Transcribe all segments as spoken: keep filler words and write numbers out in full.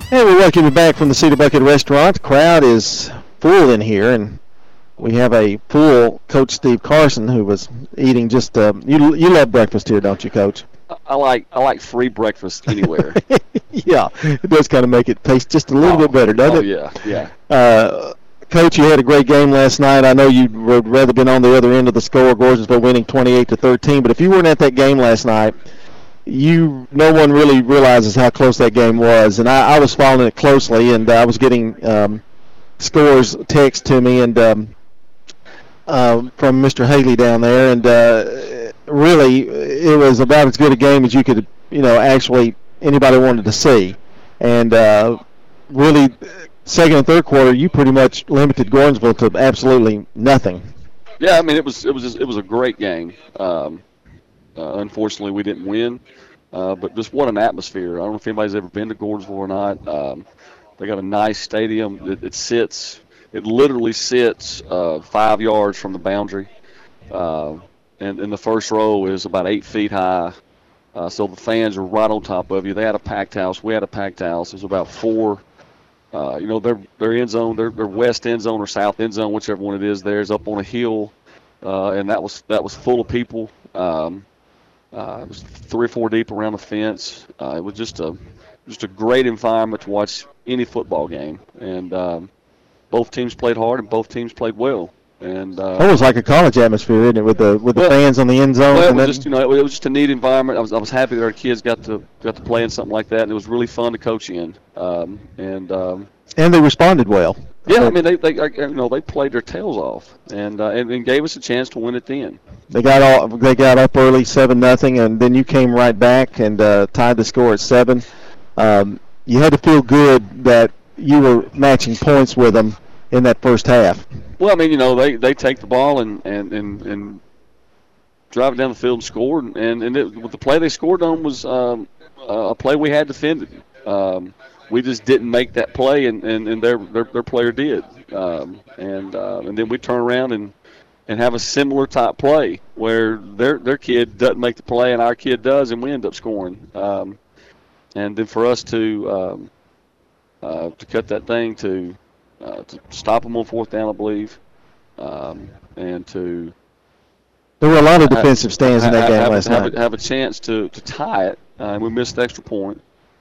Hey, we welcome you back from the Cedar Bucket Restaurant. The crowd is full in here, and we have a full Coach Steve Carson who was eating just. Uh, you you love breakfast here, don't you, Coach? I like I like free breakfast anywhere. Yeah, it does kind of make it taste just a little oh, bit better, doesn't oh, it? yeah, yeah. Uh, Coach, you had a great game last night. I know you'd rather been on the other end of the score, Gordonsville winning twenty-eight to thirteen. But if you weren't at that game last night, you no one really realizes how close that game was. And I, I was following it closely, and I was getting um, scores text to me and um, uh, from Mister Haley down there, and uh, really it was about as good a game as you could, you know, actually anybody wanted to see. And uh, really, second and third quarter, you pretty much limited Gordonsville to absolutely nothing. Yeah, I mean it was it was just, it was a great game. Um, uh, unfortunately, we didn't win, uh, but just what an atmosphere! I don't know if anybody's ever been to Gordonsville or not. Um, they got a nice stadium. It, it sits, it literally sits uh, five yards from the boundary, uh, and, and the first row is about eight feet high. Uh, so the fans are right on top of you. They had a packed house. We had a packed house. It was about four. Uh, you know, their their end zone, their their west end zone or south end zone, whichever one it is, there is up on a hill, uh, and that was that was full of people. Um, uh, it was three or four deep around the fence. Uh, it was just a just a great environment to watch any football game, and um, both teams played hard and both teams played well. And uh, it was like a college atmosphere, isn't it, with the with the well, fans on the end zone? Well, it was just you know it was just a neat environment. I was I was happy that our kids got to got to play in something like that, and it was really fun to coach in. Um, and um, and they responded well. Yeah, I mean they they you know they played their tails off, and uh, and, and gave us a chance to win at the end. They got all they got up early, seven nothing, and then you came right back and uh, tied the score at seven. Um, you had to feel good that you were matching points with them in that first half. Well, I mean, you know, they, they take the ball and, and, and, and drive it down the field and score. And, and it, the play they scored on was um, a play we had defended. Um, we just didn't make that play, and, and, and their, their their player did. Um, and uh, and then we turn around and, and have a similar type play where their their kid doesn't make the play and our kid does, and we end up scoring. Um, and then for us to um, uh, to cut that thing to Uh, to stop them on fourth down, I believe, um, and to there were a lot of defensive stands have, in that game have, last have night. A, have a chance to, to tie it, uh, and we missed the extra point,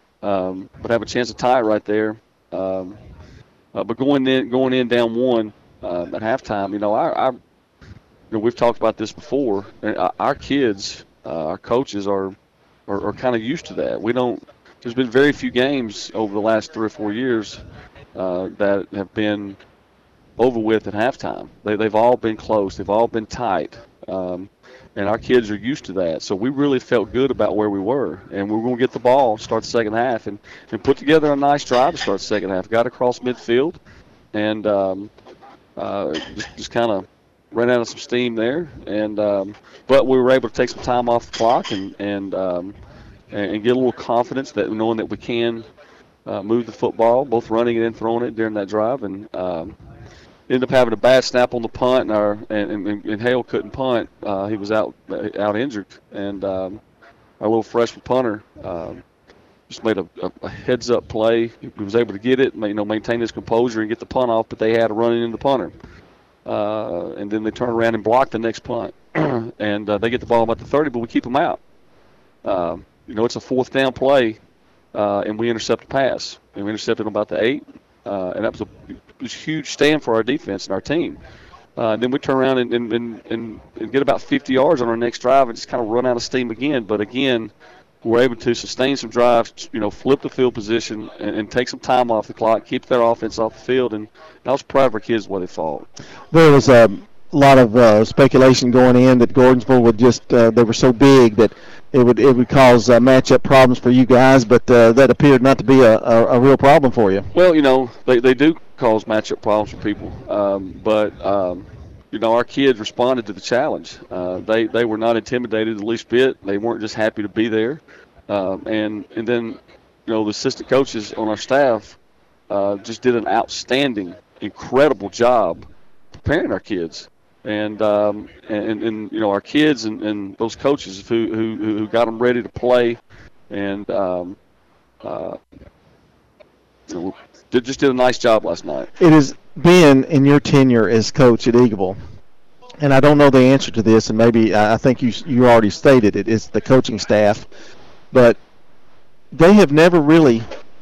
um, but have a chance to tie it right there. Um, uh, but going in going in down one uh, at halftime, you know, our, our you know, we've talked about this before. Our kids, uh, our coaches are are, are kind of used to that. We don't. There's been very few games over the last three or four years Uh, that have been over with at halftime. They, they've all been close. They've all been tight. Um, and our kids are used to that. So we really felt good about where we were. And we were going to get the ball, start the second half, and, and put together a nice drive to start the second half. Got across midfield and um, uh, just, just kind of ran out of some steam there. And um, But we were able to take some time off the clock and, and, um, and, and get a little confidence that knowing that we can – Uh, moved the football, both running it and throwing it during that drive, and um, ended up having a bad snap on the punt, and our and, and, and Hale couldn't punt. Uh, he was out out injured, and um, our little freshman punter um, just made a, a, a heads up play. He was able to get it, you know, maintain his composure and get the punt off, but they had a run in the punter, uh, and then they turn around and block the next punt, and uh, they get the ball about the thirty, but we keep them out. Um, you know, it's a fourth down play. Uh, and we intercept a pass. And we intercepted them about the eight. Uh, and that was a, it was a huge stand for our defense and our team. Uh, and then we turn around and, and, and, and get about fifty yards on our next drive and just kind of run out of steam again. But, again, we're able to sustain some drives, you know, flip the field position and, and take some time off the clock, keep their offense off the field. And I was proud of our kids what they fought. There was a lot of uh, speculation going in that Gordonsville would just uh, – they were so big that – It would it would cause uh, matchup problems for you guys, but uh, that appeared not to be a, a, a real problem for you. Well, you know, they, they do cause matchup problems for people, um, but um, you know, our kids responded to the challenge. Uh, they they were not intimidated the least bit. They weren't just happy to be there, um, and and then you know the assistant coaches on our staff uh, just did an outstanding, incredible job preparing our kids. And, um, and and you know our kids and, and those coaches who, who who got them ready to play, and um, uh, you know, did, just did a nice job last night. It has been in your tenure as coach at Eagleville, and I don't know the answer to this, and maybe I think you you already stated it. It's the coaching staff, but they have never really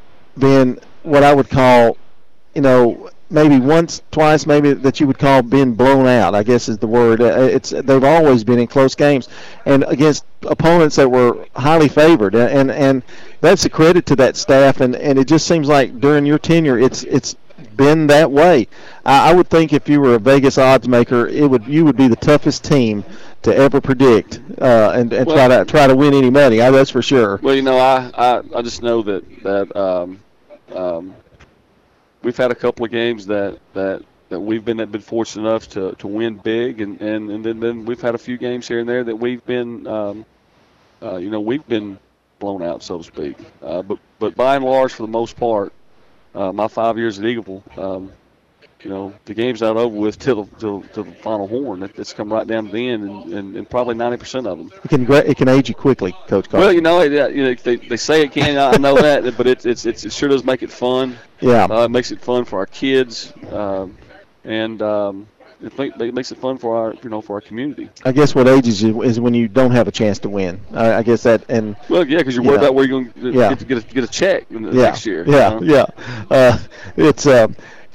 been what I would call, you know, maybe once, twice, maybe that you would call being blown out, I guess is the word. It's they've always been in close games and against opponents that were highly favored, and and that's a credit to that staff. And, and it just seems like during your tenure, it's it's been that way. I, I would think if you were a Vegas odds maker, it would you would be the toughest team to ever predict uh, and, and well, try to try to win any money. I, that's for sure. Well, you know, I, I, I just know that that um, um, we've had a couple of games that, that, that we've been been fortunate enough to, to win big, and, and, and then, then we've had a few games here and there that we've been, um, uh, you know, we've been blown out, so to speak. Uh, but but by and large, for the most part, uh, my five years at Eagleville, um, you know, the game's not over with till till, till the final horn. It, it's come right down to the end, and, and, and probably ninety percent of them. It can it can age you quickly, Coach Carter. Well, you know, it, you know they, they say it can. I know that, but it, it's, it's, it sure does make it fun. Yeah. Uh, it makes it fun for our kids, um, and um, it, make, it makes it fun for our, you know, for our community. I guess what ages you is when you don't have a chance to win. I, I guess that and. Well, yeah, because you're worried know, about where you're going to yeah. get, get, a, get a check in the yeah. next year. Yeah, you know? yeah. Uh, it's. Uh,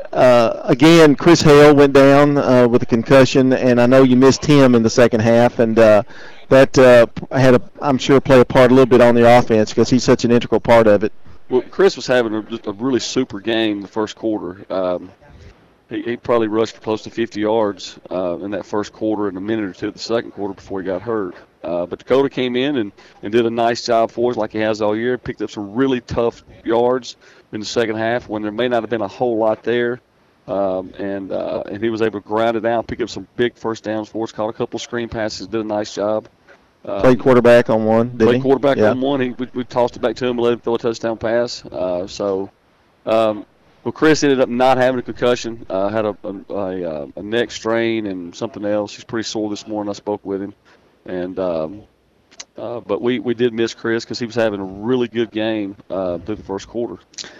Uh, again, Chris Hale went down uh, with a concussion, and I know you missed him in the second half, and uh, that uh, had, a, I'm sure, play a part a little bit on the offense because he's such an integral part of it. Well, Chris was having a, just a really super game the first quarter. Um, he, he probably rushed for close to fifty yards uh, in that first quarter and a minute or two of the second quarter before he got hurt. Uh, but Dakota came in and, and did a nice job for us like he has all year, picked up some really tough yards in the second half when there may not have been a whole lot there. Um, and uh, and he was able to grind it out, pick up some big first downs for us, caught a couple of screen passes, did a nice job. Um, played quarterback on one, did played he? quarterback yeah. on one. He, we, we tossed it back to him and let him throw a touchdown pass. Uh, so, um, well, Chris ended up not having a concussion, uh, had a, a, a, a neck strain and something else. He's pretty sore this morning. I spoke with him. and um, uh, But we, we did miss Chris because he was having a really good game uh, through the first quarter.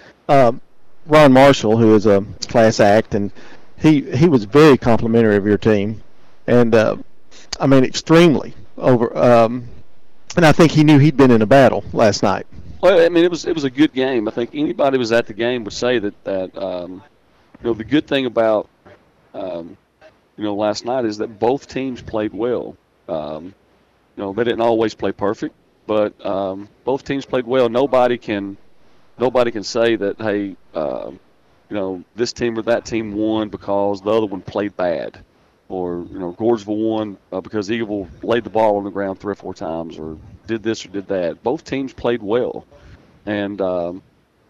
Um, Ron Marshall, who is a class act, and he he was very complimentary of your team, and uh, I mean extremely over. Um, and I think he knew he'd been in a battle last night. Well, I mean it was it was a good game. I think anybody who was at the game would say that that um, you know the good thing about um, you know last night is that both teams played well. Um, you know they didn't always play perfect, but um, both teams played well. Nobody can. Nobody can say that, hey, uh, you know, this team or that team won because the other one played bad. Or, you know, Gordonsville won uh, because Eagleville laid the ball on the ground three or four times or did this or did that. Both teams played well. And um,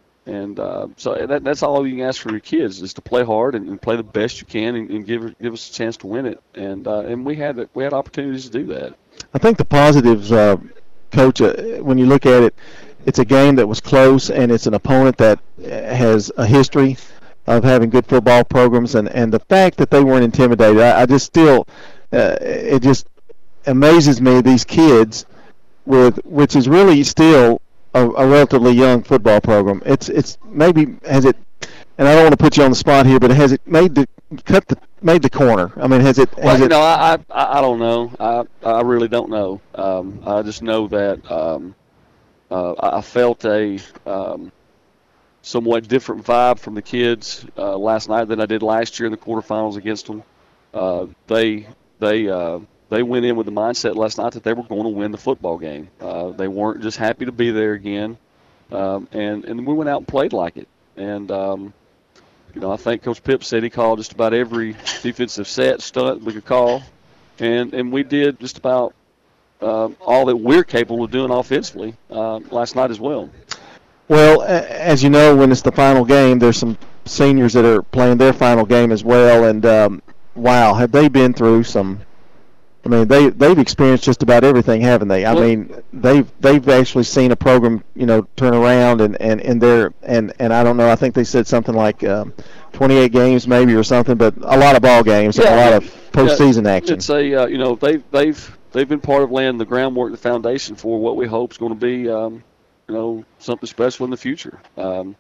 and uh, so that, that's all you can ask for your kids is to play hard and, and play the best you can and, and give give us a chance to win it. And uh, and we had we had opportunities to do that. I think the positives, uh, Coach, uh, when you look at it, it's a game that was close, and it's an opponent that has a history of having good football programs, and, and the fact that they weren't intimidated, I, I just still, uh, it just amazes me, these kids, with which is really still a, a relatively young football program. It's it's maybe, has it, and I don't want to put you on the spot here, but has it made the, cut the, made the corner? I mean, has it, has well, you it, know, I, I, I don't know. I, I really don't know. Um, I just know that, um, Uh, I felt a um, somewhat different vibe from the kids uh, last night than I did last year in the quarterfinals against them. Uh, they they uh, they went in with the mindset last night that they were going to win the football game. Uh, they weren't just happy to be there again, um, and and we went out and played like it. And um, you know, I think Coach Pipp said he called just about every defensive set stunt we could call, and and we did just about. Uh, all that we're capable of doing offensively uh, last night as well. Well, as you know, when it's the final game, there's some seniors that are playing their final game as well, and um, wow, have they been through some? I mean, they they've experienced just about everything, haven't they? I well, mean, they've they've actually seen a program, you know, turn around, and and and they're and and I don't know. I think they said something like um, twenty-eight games, maybe, or something, but a lot of ball games, yeah, and a lot of postseason yeah, action. It's a uh, you know they've they've. They've been part of laying the groundwork, the foundation for what we hope is going to be, um, you know, something special in the future. Um,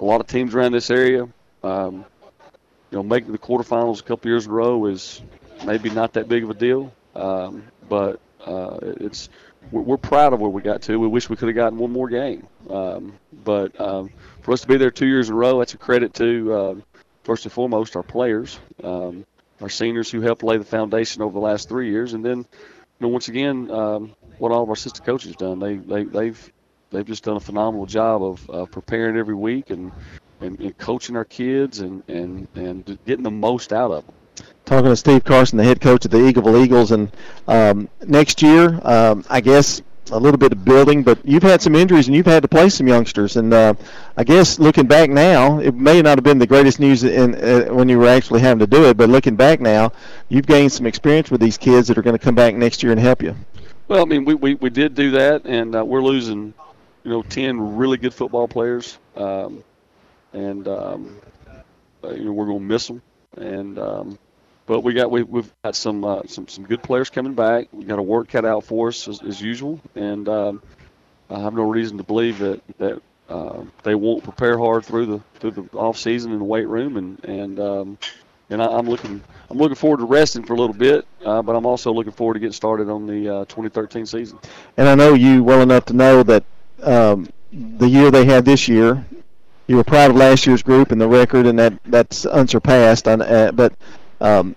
a lot of teams around this area. Um, you know, making the quarterfinals a couple years in a row is maybe not that big of a deal, um, but uh, it's we're, we're proud of where we got to. We wish we could have gotten one more game, um, but um, for us to be there two years in a row, that's a credit to uh, first and foremost our players, um, our seniors who helped lay the foundation over the last three years, and then you know once again um, what all of our assistant coaches have done. They they they've they've just done a phenomenal job of uh, preparing every week and. And, and coaching our kids and, and, and getting the most out of them. Talking to Steve Carson, the head coach of the Eagleville Eagles, and um, next year, um, I guess a little bit of building, but you've had some injuries and you've had to play some youngsters. And uh, I guess looking back now, it may not have been the greatest news in, uh, when you were actually having to do it, but looking back now, you've gained some experience with these kids that are going to come back next year and help you. Well, I mean, we, we, we did do that, and uh, we're losing, you know, ten really good football players. Um, And um, uh, you know we're gonna miss them, and um, but we got we, we've got some uh, some some good players coming back. We got a work cut out for us as, as usual, and um, I have no reason to believe that that uh, they won't prepare hard through the through the off season in the weight room, and and um, and I, I'm looking I'm looking forward to resting for a little bit, uh, but I'm also looking forward to getting started on the uh, twenty thirteen season. And I know you well enough to know that um, the year they had this year. You were proud of last year's group and the record, and that that's unsurpassed. Uh, but um,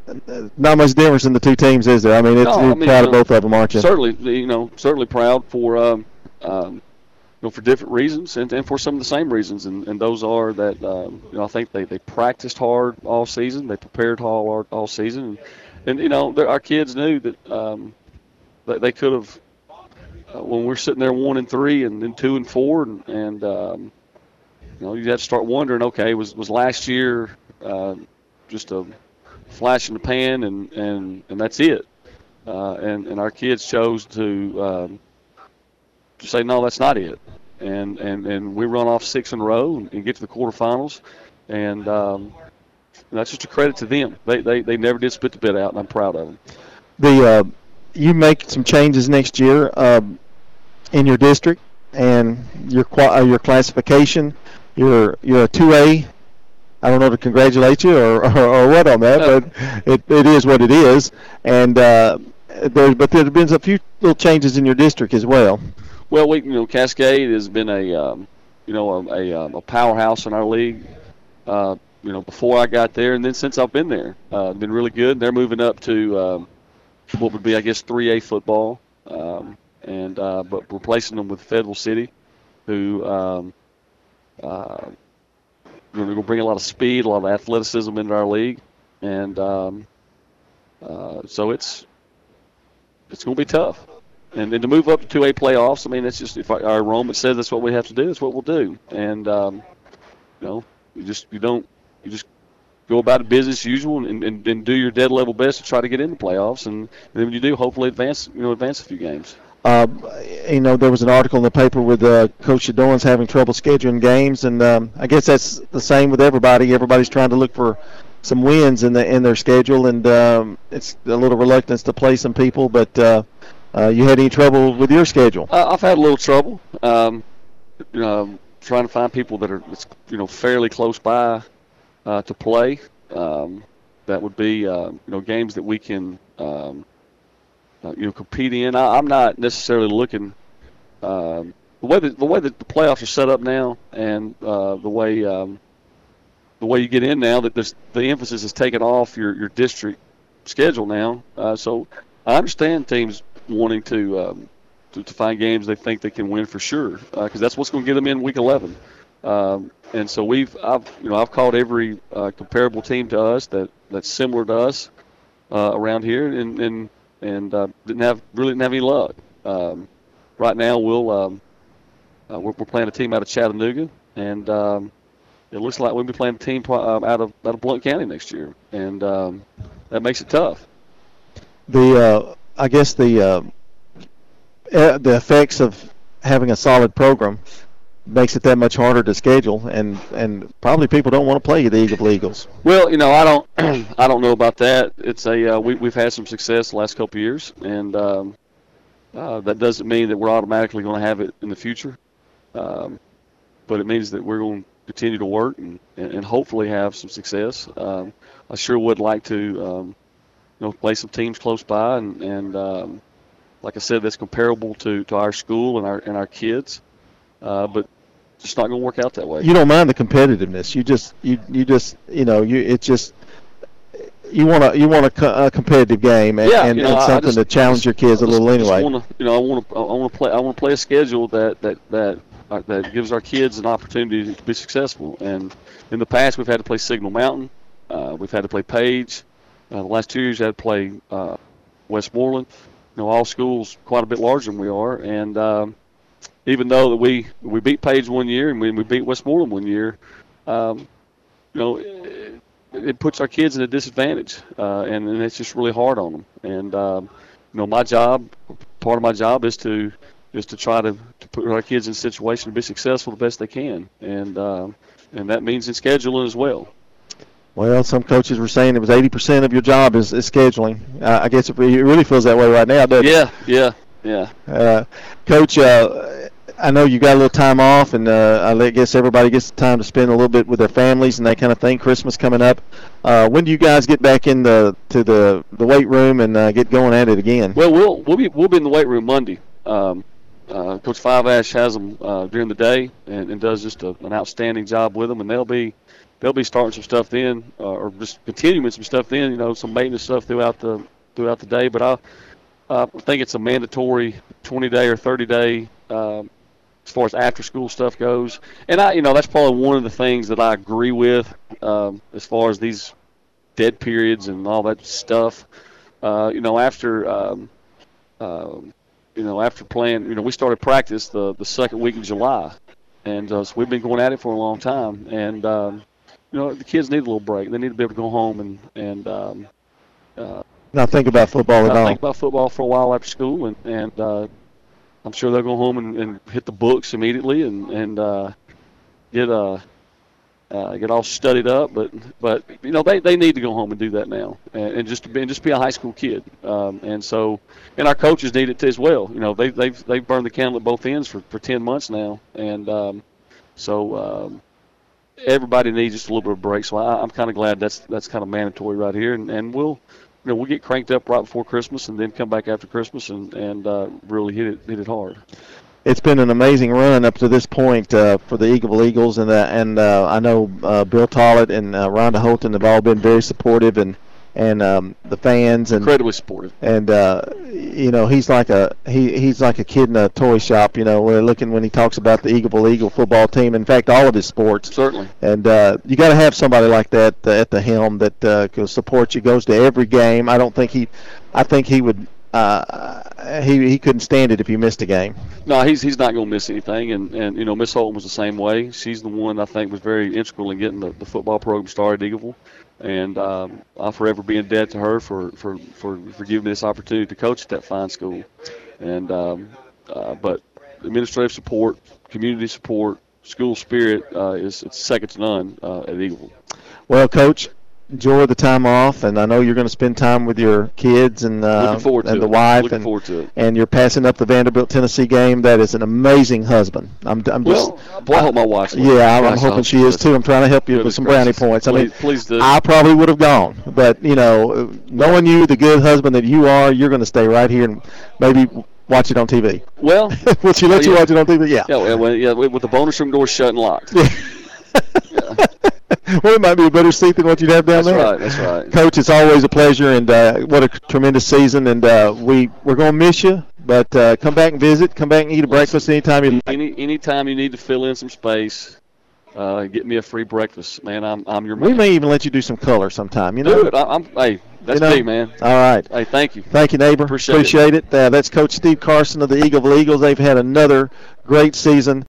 not much difference in the two teams, is there? I mean, it's, no, you're I mean, proud uh, of both of them, aren't you? Certainly, you know, certainly proud for um, um, you know for different reasons, and, and for some of the same reasons. And, and those are that um, you know I think they, they practiced hard all season, they prepared hard all season, and, and you know our kids knew that um, that they could have uh, when we're sitting there one and three and then two and four, and, and um, you know, you have to start wondering, okay, was was last year uh, just a flash in the pan, and, and, and that's it? Uh, and, and our kids chose to um, to say, no, that's not it. And and, and we run off six in a row and, and get to the quarterfinals, and um, that's just a credit to them. They, they they never did spit the bit out, and I'm proud of them. The uh, you make some changes next year um, in your district and your uh, your classification. You're you're a two A. I don't know to congratulate you or, or, or what on that, but it, it is what it is. And uh, there's but there's been a few little changes in your district as well. Well, we you know Cascade has been a um, you know a, a, a powerhouse in our league. Uh, you know before I got there, and then since I've been there, uh, been really good. They're moving up to um, what would be I guess three A football, um, and uh, but replacing them with Fayetteville City, who. Um, Uh, we're going to bring a lot of speed, a lot of athleticism into our league, and um, uh, so it's it's going to be tough. And then to move up to two A playoffs, I mean, it's just if our enrollment says that's what we have to do, that's what we'll do. And um, you know, you just you don't you just go about it business as usual and, and, and do your dead level best to try to get into playoffs, and, and then when you do, hopefully advance you know advance a few games. Uh, you know, there was an article in the paper with uh, Coach Shadorn's having trouble scheduling games, and um, I guess that's the same with everybody. Everybody's trying to look for some wins in the in their schedule, and um, it's a little reluctance to play some people. But uh, uh, you had any trouble with your schedule? Uh, I've had a little trouble, um, you know, trying to find people that are you know fairly close by uh, to play. Um, that would be uh, you know games that we can. Um, Uh, you know, compete in. I, I'm not necessarily looking um, the way that the way that the playoffs are set up now, and uh, the way um, the way you get in now. That there's, the emphasis is taken off your, your district schedule now. Uh, so I understand teams wanting to, um, to to find games they think they can win for sure, because uh, that's what's going to get them in week eleven. Um, and so we've I've you know I've called every uh, comparable team to us that that's similar to us uh, around here, and. and and uh, didn't have really didn't have any luck. Um, right now, we'll um, uh, we're, we're playing a team out of Chattanooga, and um, it looks like we'll be playing a team uh, out of out of Blount County next year, and um, that makes it tough. The uh, I guess the uh, the effects of having a solid program makes it that much harder to schedule, and, and probably people don't want to play the Eagleville Eagles. Well, you know, I don't I don't know about that. It's a uh, we we've had some success the last couple of years, and um, uh, that doesn't mean that we're automatically going to have it in the future. Um, but it means that we're going continue to work and, and, and hopefully have some success. Um, I sure would like to, um, you know, play some teams close by, and, and um, like I said, that's comparable to, to our school and our and our kids. Uh, but it's not going to work out that way. You don't mind the competitiveness. You just you you just you know you it's just you want to you want a, co- a competitive game and, yeah, and, you know, and something just, to challenge just, your kids a just, little anyway. Wanna, you know, I want to I want to play I want to play a schedule that that that uh, that gives our kids an opportunity to be successful. And in the past, we've had to play Signal Mountain, uh, we've had to play Page. Uh, the last two years, we had to play uh, Westmoreland. You know, all schools quite a bit larger than we are, and um, even though that we we beat Page one year and we, we beat Westmoreland one year, um, you know, it, it puts our kids at a disadvantage, uh, and, and it's just really hard on them. And um, you know, my job, part of my job is to is to try to, to put our kids in a situation to be successful the best they can, and um, and that means in scheduling as well. Well, some coaches were saying it was eighty percent of your job is, is scheduling. Uh, I guess it really feels that way right now, doesn't yeah, it? Yeah, yeah, yeah. Uh, Coach, uh, I know you got a little time off, and uh, I guess everybody gets time to spend a little bit with their families and that kind of thing. Christmas coming up. Uh, when do you guys get back in the to the, the weight room and uh, get going at it again? Well, we'll we'll be we'll be in the weight room Monday. Um, uh, Coach Five Ash has them uh, during the day and, and does just a, an outstanding job with them, and they'll be. They'll be starting some stuff then, uh, or just continuing some stuff then. You know, some maintenance stuff throughout the throughout the day. But I uh, think it's a mandatory twenty day or thirty day um, as far as after school stuff goes. And I, you know, that's probably one of the things that I agree with um, as far as these dead periods and all that stuff. Uh, you know, after um, uh, you know after playing, you know, we started practice the the second week of July, and uh, so we've been going at it for a long time. And um, you know, the kids need a little break. They need to be able to go home and and um, uh, not think about football at not all. Think about football for a while after school, and and uh, I'm sure they'll go home and, and hit the books immediately and and uh, get uh, uh, get all studied up. But but you know, they, they need to go home and do that now, and, and just be and just be a high school kid. Um, and so and our coaches need it as well. You know, they they've they've burned the candle at both ends for, for ten months now, and um, so. Um, Everybody needs just a little bit of break, so I, I'm kind of glad that's that's kind of mandatory right here, and, and we'll, you know, we'll get cranked up right before Christmas, and then come back after Christmas and and uh, really hit it hit it hard. It's been an amazing run up to this point uh, for the Eagleville Eagles, and uh, and uh, I know uh, Bill Tollett and uh, Rhonda Holton have all been very supportive, and and um, the fans and incredibly supportive. And uh, you know, he's like a he he's like a kid in a toy shop. You know, we're looking when he talks about the Eagleville Eagle football team. In fact, all of his sports. Certainly. And uh, you got to have somebody like that uh, at the helm that uh, can support you. Goes to every game. I don't think he, I think he would. Uh, he he couldn't stand it if you missed a game. No, he's he's not going to miss anything. And, and you know, Miss Holton was the same way. She's the one I think was very integral in getting the, the football program started at Eagleville. And um, I'll forever be in debt to her for, for, for, for giving me this opportunity to coach at that fine school. And um, uh, but administrative support, community support, school spirit uh, is it's second to none uh, at Eagleville. Well, Coach, enjoy the time off, and I know you're going to spend time with your kids and uh, and the wife, Looking and forward to it. and you're passing up the Vanderbilt Tennessee game. That is an amazing husband. I'm, I'm just. Well, boy, I hope my wife's. Yeah, I'm, I'm hoping she is too. I'm trying to help you with some brownie points. I mean, please, please do. I probably would have gone, but you know, knowing you, the good husband that you are, you're going to stay right here and maybe watch it on T V. Well, would she let well, you yeah. watch it on T V? Yeah. Yeah, well, yeah, with the bonus room door shut and locked. Yeah. Yeah. Well, it might be a better seat than what you'd have down that's there. That's right. That's right. Coach, it's always a pleasure, and uh, what a tremendous season. And uh, we we're gonna miss you, but uh, come back and visit. Come back and eat a breakfast anytime you like. Any anytime you need to fill in some space, uh, get me a free breakfast, man. I'm I'm your man. We may even let you do some color sometime. You know. Do it. I, I'm. Hey, that's you know? me, man. All right. Hey, thank you. Thank you, neighbor. Appreciate, Appreciate it. it. Uh, that's Coach Steve Carson of the Eagleville Eagles. They've had another great season.